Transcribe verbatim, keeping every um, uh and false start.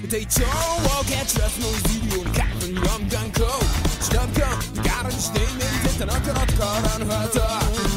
meteen Joe, get dressed, no video, cat van Jan Danko. Snap je, de karen steen in, dit en ook een kat aan het